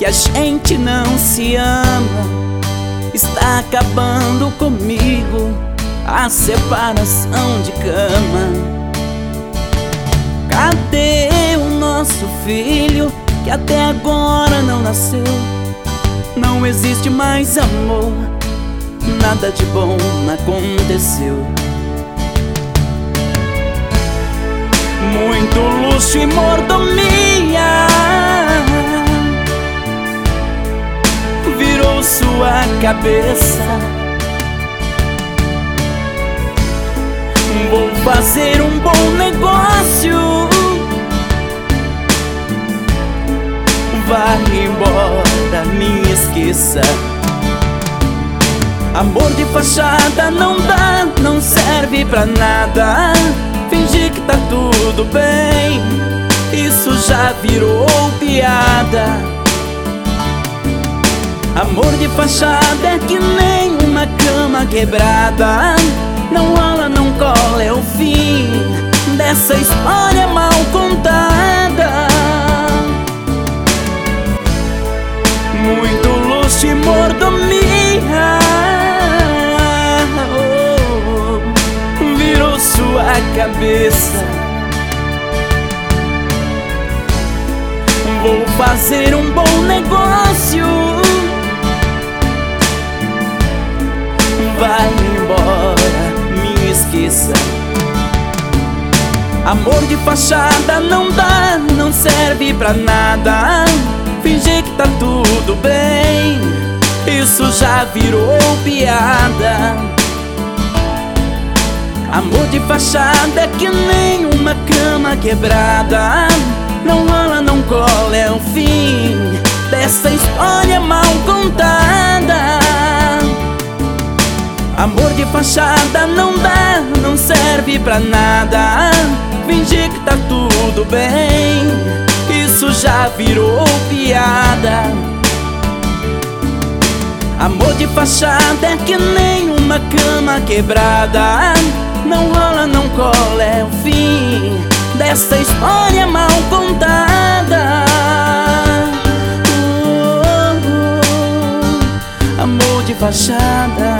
a gente não se ama. Está acabando comigo a separação de cama. Cadê o nosso filho que até agora não nasceu? Não existe mais amor, nada de bom aconteceu. Muito luxo e mordomia virou sua cabeça. Vou fazer um bom negócio, vai embora, me esqueça. Amor de fachada não dá, não serve pra nada. Fingir que tá tudo bem, isso já virou piada. Amor de fachada é que nem uma cama quebrada. Não rola, não cola, é o fim dessa história mal contada. Muito luxo e mordomia virou sua cabeça. Vou fazer um bom negócio, vai embora, me esqueça. Amor de fachada não dá, não serve pra nada. Fingir que tá tudo bem, isso já virou piada. Amor de fachada é que nem uma cama quebrada. Não rola, não cola, é o fim dessa história mal contada. Amor de fachada não dá, não serve pra nada. Fingir que tá tudo bem, isso já virou piada. Amor de fachada é que nem uma cama quebrada. Não rola, não cola, é o fim dessa história mal contada. Amor de fachada.